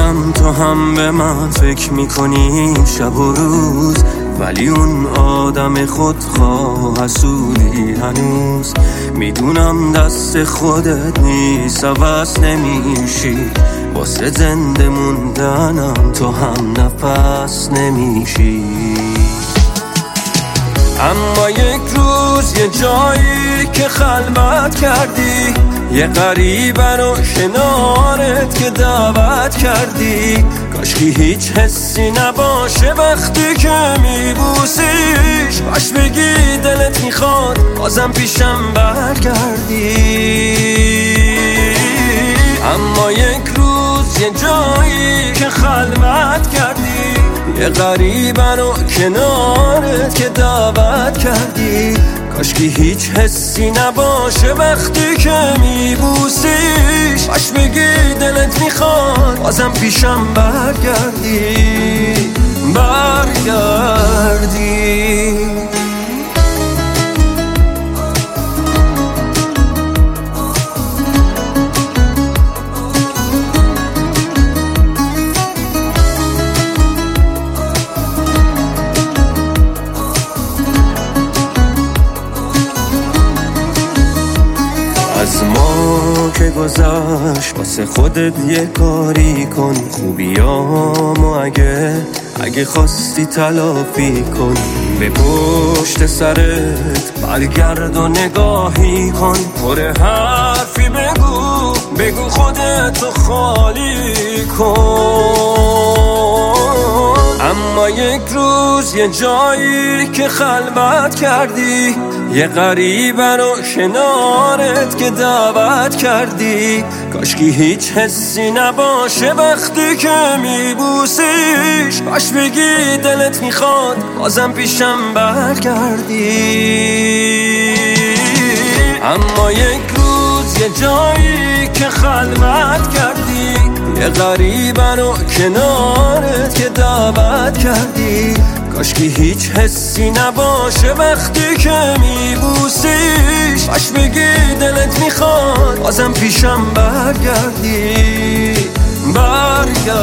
میدونم تو هم به من فکر میکنی شب و روز، ولی اون آدم خودخواه حسودی هنوز. میدونم دست خودت نیست، عوض نمیشی، واسه زنده موندنم تو هم نفس نمیشی. اما یک روز یه جایی که خلوت کردی، یه غریبه رو کنارت که دعوت کردی، کاشکی هیچ حسی نباشه وقتی که میبوسیش، باش بگی دلت میخواد بازم پیشم برگردی. اما یک روز یه جایی که خلوت کردی، یه غریبه رو کنارت که دعوت کردی، کاشکی هیچ حسی نباشه وقتی که میبوسیش، باش بگی دلت میخواد بازم پیشم برگردی. از ما که گذشت واسه خودت یه کاری کن، خوبیامو اگه خواستی تلافی کن، به پشت سرت برگرد و نگاهی کن، پر حرفی بگو خودتو خالی کن. اما یک روز یه جایی که خلوت کردی، یه غریبه رو کنارت که دعوت کردی، کاشکی هیچ حسی نباشه وقتی که میبوسیش، باش بگی دلت میخواد بازم پیشم برگردی. اما یک روز یه جایی که خلوت کردی، یه غریبه رو کنارت که دعوت کردی، کاشکی هیچ حسی نباشه وقتی که میبوسیش، باش بگی دلت میخواد بازم پیشم برگردی.